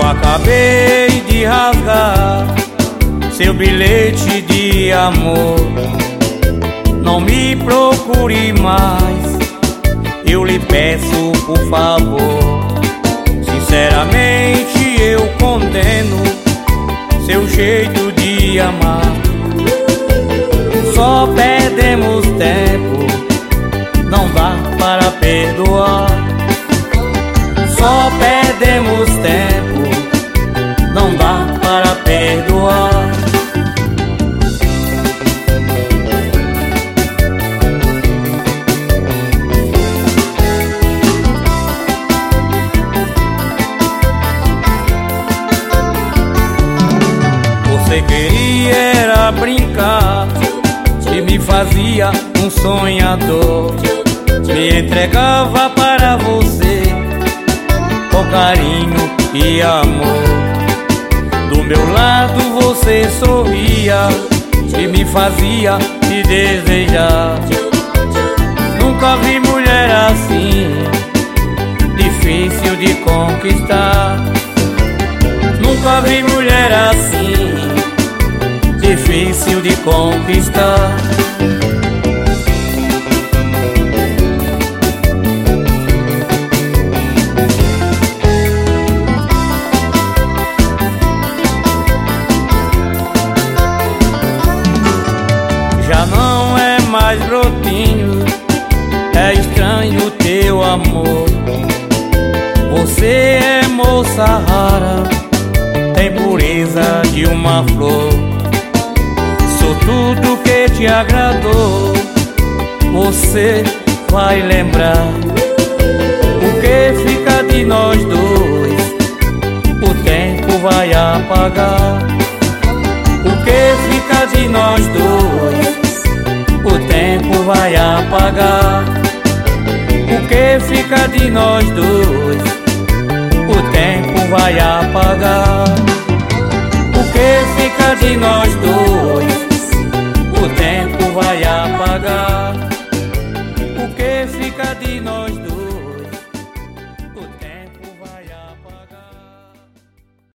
acabei de rasgar seu bilhete de amor. Não me procure mais, eu lhe peço por favor. Sinceramente eu condeno seu jeito de amar. Só perdemos tempo, não dá para perdoar. Só perdemos tempo, não dá para perdoar. Você queria era brincar e me fazia um sonhador. Me entregava para você com carinho e amor. Do meu lado você sorria e me fazia te desejar. Nunca vi mulher assim, difícil de conquistar. Nunca vi mulher assim, difícil de conquistar. Já não é mais brotinho, é estranho o teu amor. Você é moça rara, tem pureza de uma flor. Sou tudo que te agradou, você vai lembrar. O que fica de nós dois, o tempo vai apagar. O que fica de nós dois, o tempo vai apagar. O que fica de nós dois, o tempo vai apagar. O que fica de nós dois, o tempo vai apagar.